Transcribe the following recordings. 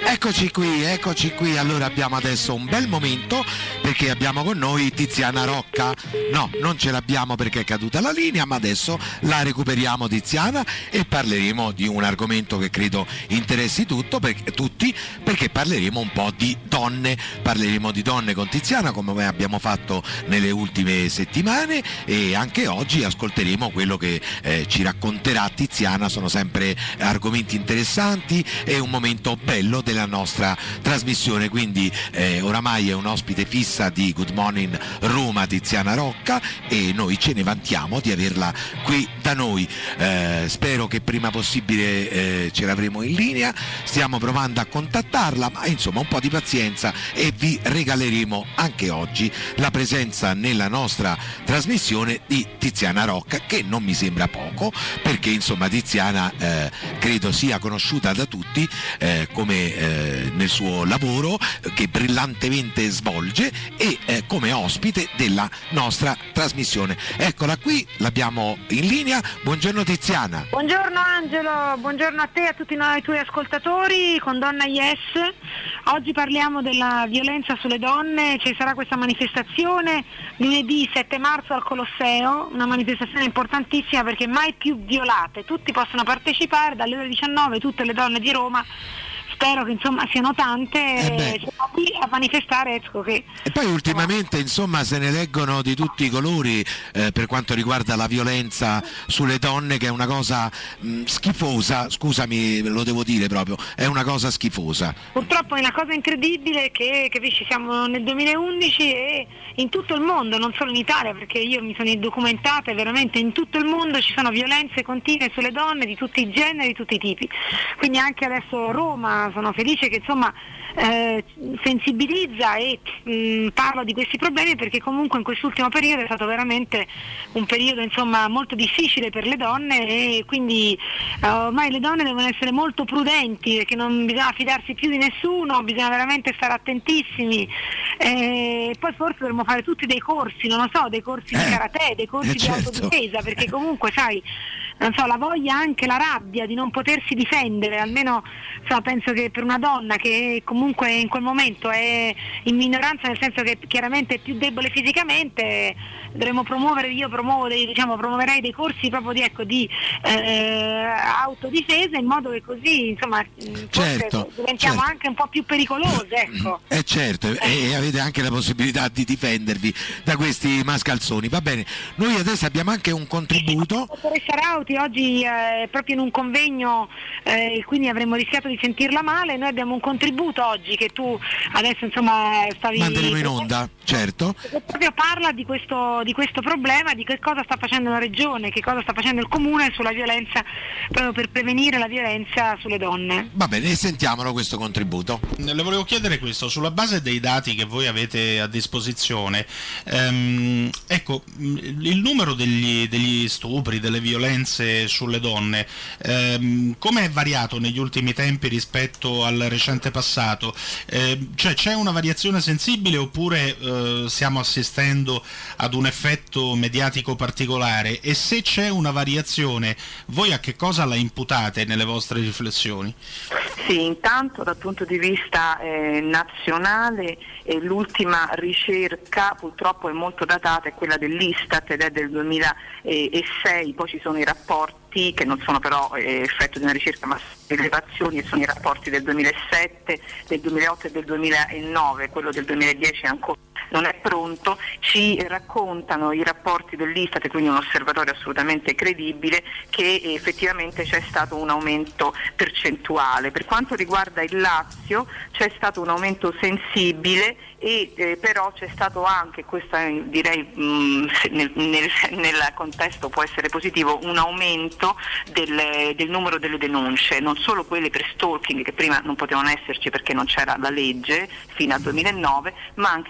Eccoci qui. Allora abbiamo adesso un bel momento perché abbiamo con noi Tiziana Rocca. No, non ce l'abbiamo perché è caduta la linea, ma adesso la recuperiamo Tiziana e parleremo di un argomento che credo interessi tutti, perché parleremo un po' di donne. Parleremo di donne con Tiziana come abbiamo fatto nelle ultime settimane, e anche oggi ascolteremo quello che ci racconterà Tiziana. Sono sempre argomenti interessanti, è un momento bello della nostra trasmissione, quindi oramai è un ospite fissa di Good Morning Roma Tiziana Rocca, e noi ce ne vantiamo di averla qui da noi. Spero che prima possibile ce l'avremo in linea, stiamo provando a contattarla, ma insomma un po' di pazienza e vi regaleremo anche oggi la presenza nella nostra trasmissione di Tiziana Rocca, che non mi sembra poco, perché insomma Tiziana credo sia conosciuta da tutti come nel suo lavoro che brillantemente svolge, e come ospite della nostra trasmissione. Eccola qui, l'abbiamo in linea. Buongiorno Tiziana. Buongiorno Angelo, buongiorno a te e a tutti i tuoi ascoltatori con Donna Yes. Oggi parliamo della violenza sulle donne. Ci sarà questa manifestazione lunedì 7 marzo al Colosseo, una manifestazione importantissima perché mai più violate. Tutti possono partecipare dalle ore 19, tutte le donne di Roma. Spero che insomma siano tante, siamo qui a manifestare, ecco che. E poi ultimamente insomma se ne leggono di tutti i colori per quanto riguarda la violenza sulle donne, che è una cosa schifosa, scusami, lo devo dire proprio, è una cosa schifosa. Purtroppo è una cosa incredibile che capisci, siamo nel 2011 e in tutto il mondo, non solo in Italia, perché io mi sono documentata e veramente in tutto il mondo ci sono violenze continue sulle donne di tutti i generi, di tutti i tipi. Quindi anche adesso Roma, sono felice che insomma sensibilizza e parla di questi problemi, perché comunque in quest'ultimo periodo è stato veramente un periodo insomma molto difficile per le donne, e quindi ormai le donne devono essere molto prudenti, perché non bisogna fidarsi più di nessuno, bisogna veramente stare attentissimi, poi forse dovremmo fare tutti dei corsi, non lo so, dei corsi di karate, dei corsi di autodifesa, perché comunque sai, non so, la voglia, anche la rabbia di non potersi difendere, almeno penso che per una donna che comunque in quel momento è in minoranza, nel senso che chiaramente è più debole fisicamente, dovremmo promuovere, promuoverei dei corsi proprio di autodifesa, in modo che così insomma diventiamo anche un po' più pericolose, ecco. Certo, e avete anche la possibilità di difendervi da questi mascalzoni. Va bene, noi adesso abbiamo anche un contributo. Dottoressa Rauti oggi proprio in un convegno, quindi avremmo rischiato di sentirla male. Noi abbiamo un contributo oggi che tu adesso insomma manderemo in onda, certo, che proprio parla di questo problema, di che cosa sta facendo la regione, che cosa sta facendo il comune sulla violenza, proprio per prevenire la violenza sulle donne. Va bene, sentiamolo questo contributo. Le volevo chiedere questo, sulla base dei dati che voi avete a disposizione, ecco, il numero degli stupri, delle violenze sulle donne, come è variato negli ultimi tempi rispetto al recente passato? Cioè c'è una variazione sensibile, oppure stiamo assistendo ad un effetto mediatico particolare? E se c'è una variazione, voi a che cosa la imputate nelle vostre riflessioni? Sì, intanto dal punto di vista nazionale l'ultima ricerca purtroppo è molto datata, è quella dell'Istat ed è del 2006, poi ci sono i rapporti che non sono però effetto di una ricerca ma rilevazioni, e sono i rapporti del 2007, del 2008 e del 2009, quello del 2010 ancora non è pronto. Ci raccontano i rapporti dell'Istat, quindi un osservatorio assolutamente credibile, che effettivamente c'è stato un aumento percentuale. Per quanto riguarda il Lazio c'è stato un aumento sensibile, e però c'è stato anche, questa direi nel contesto può essere positivo, un aumento del numero delle denunce, non solo quelle per stalking, che prima non potevano esserci perché non c'era la legge fino al 2009, ma anche quelle proprio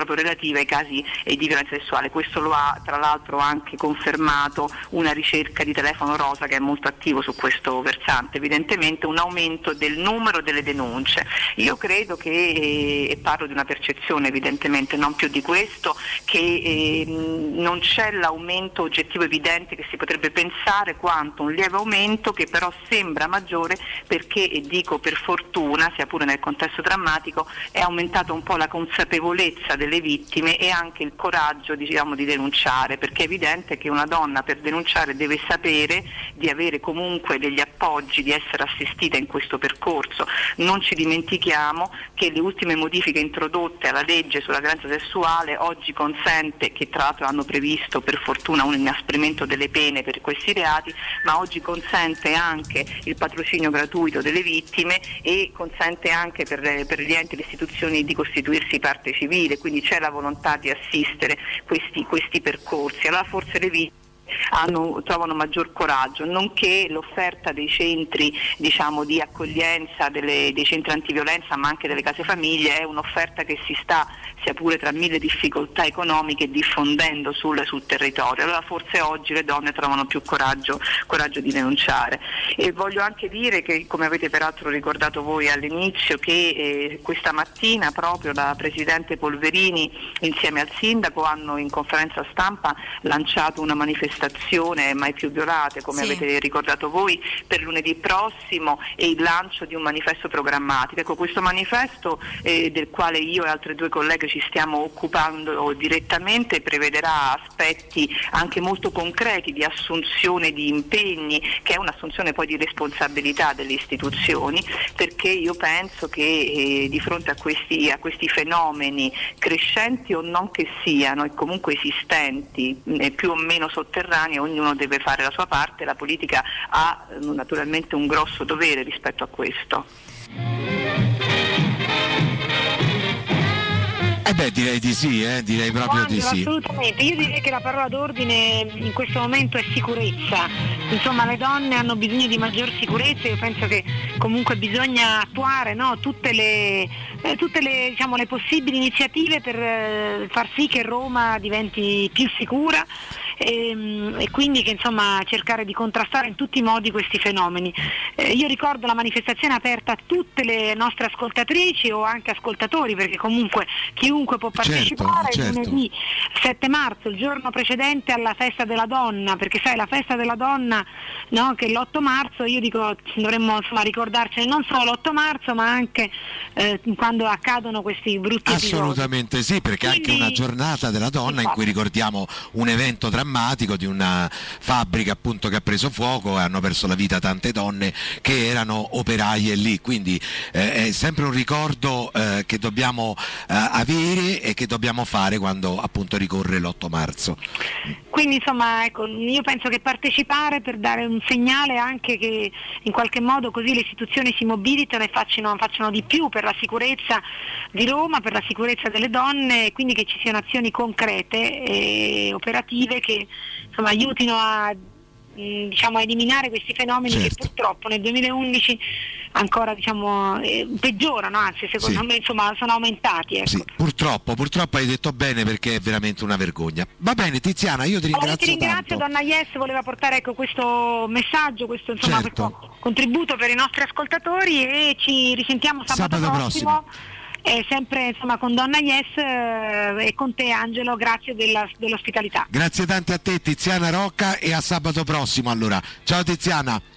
proprio relative ai casi di violenza sessuale. Questo lo ha tra l'altro anche confermato una ricerca di Telefono Rosa che è molto attivo su questo versante, evidentemente un aumento del numero delle denunce. Io credo che, e parlo di una percezione evidentemente, non più di questo, che non c'è l'aumento oggettivo evidente che si potrebbe pensare, quanto un lieve aumento che però sembra maggiore perché, e dico per fortuna, sia pure nel contesto drammatico, è aumentato un po' la consapevolezza delle vittime e anche il coraggio, diciamo, di denunciare, perché è evidente che una donna per denunciare deve sapere di avere comunque degli appoggi, di essere assistita in questo percorso. Non ci dimentichiamo che le ultime modifiche introdotte alla legge sulla violenza sessuale oggi consente, che tra l'altro hanno previsto per fortuna un inasprimento delle pene per questi reati, ma oggi consente anche il patrocinio gratuito delle vittime e consente anche per gli enti e le istituzioni di costituirsi parte civile, quindi c'è la volontà di assistere questi percorsi. Allora forse le vittime trovano maggior coraggio, nonché l'offerta dei centri, diciamo, di accoglienza, dei centri antiviolenza ma anche delle case famiglie è un'offerta che si sta, sia pure tra mille difficoltà economiche, diffondendo sul territorio. Allora forse oggi le donne trovano più coraggio di denunciare. E voglio anche dire che, come avete peraltro ricordato voi all'inizio, che questa mattina proprio la Presidente Polverini insieme al Sindaco hanno in conferenza stampa lanciato una manifestazione Mai più violate, come avete ricordato voi, per lunedì prossimo, e il lancio di un manifesto programmatico. Ecco, questo manifesto, del quale io e altre due colleghe ci stiamo occupando direttamente, prevederà aspetti anche molto concreti di assunzione di impegni, che è un'assunzione poi di responsabilità delle istituzioni, perché io penso che di fronte a questi fenomeni, crescenti o non che siano, e comunque esistenti, più o meno sotterranei, ognuno deve fare la sua parte. La politica ha naturalmente un grosso dovere rispetto a questo. Direi di sì, direi proprio di sì. Assolutamente, io direi che la parola d'ordine in questo momento è sicurezza. Insomma, le donne hanno bisogno di maggior sicurezza. Io penso che comunque bisogna attuare, no, tutte le diciamo, le possibili iniziative per far sì che Roma diventi più sicura. E quindi che insomma cercare di contrastare in tutti i modi questi fenomeni. Io ricordo la manifestazione aperta a tutte le nostre ascoltatrici o anche ascoltatori, perché comunque chiunque può partecipare. Certo. Lunedì 7 marzo, il giorno precedente alla festa della donna, perché sai, la festa della donna, no, che è l'8 marzo, io dico dovremmo insomma ricordarcene non solo l'8 marzo ma anche quando accadono questi brutti episodi. Assolutamente sì, perché quindi, anche una giornata della donna in cui ricordiamo un evento drammatico di una fabbrica appunto che ha preso fuoco e hanno perso la vita tante donne che erano operaie lì, quindi è sempre un ricordo che dobbiamo avere e che dobbiamo fare quando appunto ricorre l'8 marzo. Quindi insomma, ecco, io penso che partecipare per dare un segnale anche che in qualche modo così le istituzioni si mobilitano e facciano di più per la sicurezza di Roma, per la sicurezza delle donne, e quindi che ci siano azioni concrete e operative che insomma aiutino a eliminare questi fenomeni che purtroppo nel 2011 ancora peggiorano, anzi secondo me insomma sono aumentati. Ecco. Sì, purtroppo hai detto bene, perché è veramente una vergogna. Va bene Tiziana, io ti ringrazio. Ti ringrazio, tanto. Donna Yes voleva portare questo messaggio, questo contributo per i nostri ascoltatori, e ci risentiamo sabato prossimo. Sempre insomma con Donna Yes e con te Angelo, grazie dell'ospitalità. Grazie tante a te Tiziana Rocca, e a sabato prossimo allora. Ciao Tiziana.